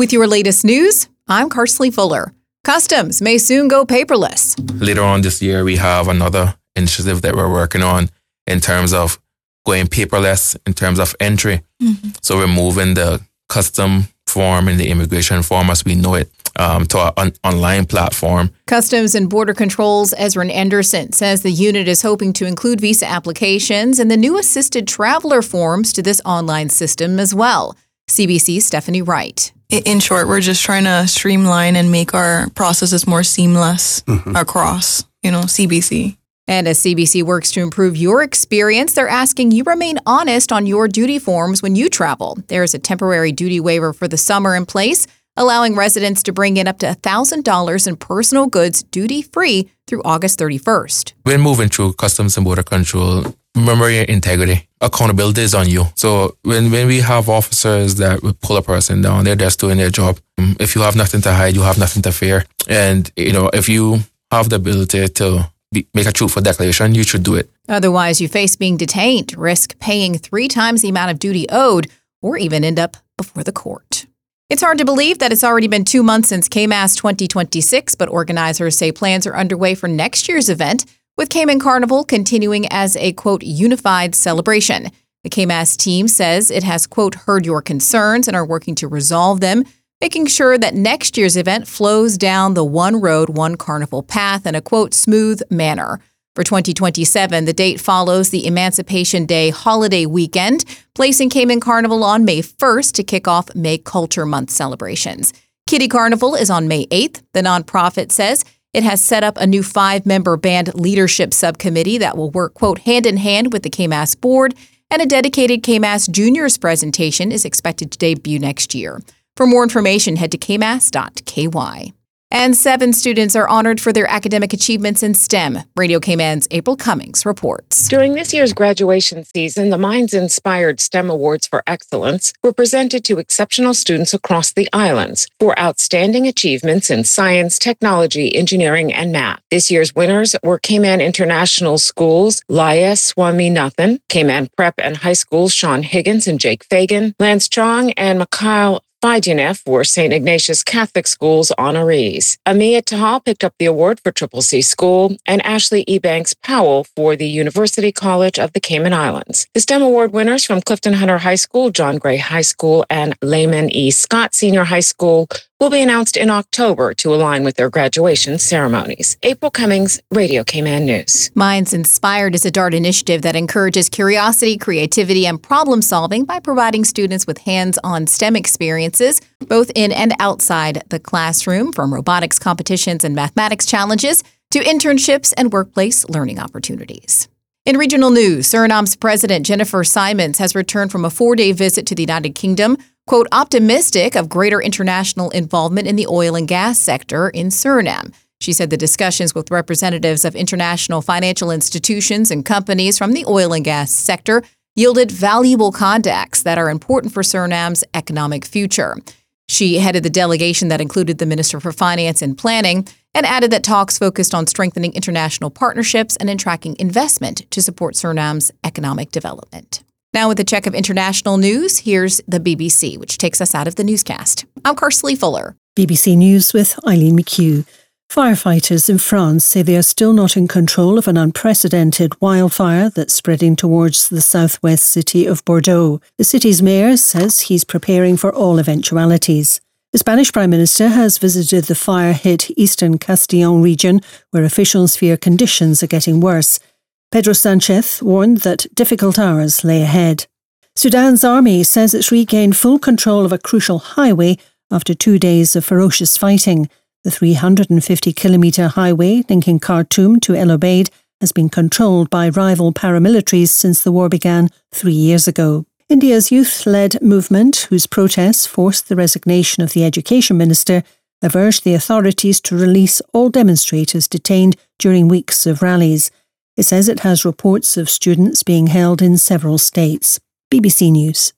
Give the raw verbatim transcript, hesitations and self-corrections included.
With your latest news, I'm Karsley Fuller. Customs may soon go paperless. Later on this year, we have another initiative that we're working on in terms of going paperless in terms of entry. Mm-hmm. So removing the custom form and the immigration form as we know it um, to our on- online platform. Customs and Border Control's Ezrin Anderson says the unit is hoping to include visa applications and the new assisted traveler forms to this online system as well. C B C's Stephanie Wright. In short, we're just trying to streamline and make our processes more seamless mm-hmm. across, you know, C B C. And as C B C works to improve your experience, they're asking you remain honest on your duty forms when you travel. There is a temporary duty waiver for the summer in place, allowing residents to bring in up to one thousand dollars in personal goods duty-free through August thirty-first. When moving through Customs and Border Control, remember your integrity. Accountability is on you. So when, when we have officers that will pull a person down, they're just doing their job. If you have nothing to hide, you have nothing to fear. And, you know, if you have the ability to be, make a truthful declaration, you should do it. Otherwise, you face being detained, risk paying three times the amount of duty owed, or even end up before the court. It's hard to believe that it's already been two months since K M A S twenty twenty-six, but organizers say plans are underway for next year's event, with Cayman Carnival continuing as a, quote, unified celebration. The K M A S team says it has, quote, heard your concerns and are working to resolve them, making sure that next year's event flows down the one road, one carnival path in a, quote, smooth manner. For twenty twenty-seven, the date follows the Emancipation Day holiday weekend, placing Cayman Carnival on May first to kick off May Culture Month celebrations. Kiddie Carnival is on May eighth. The nonprofit says it has set up a new five-member band leadership subcommittee that will work, quote, hand-in-hand with the K M A S board, and a dedicated K M A S Juniors presentation is expected to debut next year. For more information, head to k m a s dot k y. And seven students are honored for their academic achievements in STEM. Radio Cayman's April Cummings reports. During this year's graduation season, the Minds-inspired STEM Awards for Excellence were presented to exceptional students across the islands for outstanding achievements in science, technology, engineering, and math. This year's winners were Cayman International School's Laya Swaminathan, Cayman Prep and High School's Sean Higgins and Jake Fagan, Lance Chong, and Mikhail Fidunef were Saint Ignatius Catholic School's honorees. Amia Tahal picked up the award for Triple C School, and Ashley Ebanks Powell for the University College of the Cayman Islands. The STEM Award winners from Clifton Hunter High School, John Gray High School, and Layman E. Scott Senior High School will be announced in October to align with their graduation ceremonies. April Cummings, Radio Cayman News. Minds Inspired is a DART initiative that encourages curiosity, creativity, and problem solving by providing students with hands-on STEM experiences, both in and outside the classroom, from robotics competitions and mathematics challenges to internships and workplace learning opportunities. In regional news, Suriname's President Jennifer Simons has returned from a four-day visit to the United Kingdom, quote, optimistic of greater international involvement in the oil and gas sector in Suriname. She said the discussions with representatives of international financial institutions and companies from the oil and gas sector yielded valuable contacts that are important for Suriname's economic future. She headed the delegation that included the Minister for Finance and Planning and added that talks focused on strengthening international partnerships and in tracking investment to support Suriname's economic development. Now with a check of international news, here's the B B C, which takes us out of the newscast. I'm Karsley Fuller. B B C News with Eileen McHugh. Firefighters in France say they are still not in control of an unprecedented wildfire that's spreading towards the southwest city of Bordeaux. The city's mayor says he's preparing for all eventualities. The Spanish Prime Minister has visited the fire-hit eastern Castillon region, where officials fear conditions are getting worse. Pedro Sanchez warned that difficult hours lay ahead. Sudan's army says it's regained full control of a crucial highway after two days of ferocious fighting. The three hundred fifty kilometre highway linking Khartoum to El Obeid has been controlled by rival paramilitaries since the war began three years ago. India's youth-led movement, whose protests forced the resignation of the education minister, have urged the authorities to release all demonstrators detained during weeks of rallies. It says it has reports of students being held in several states. B B C News.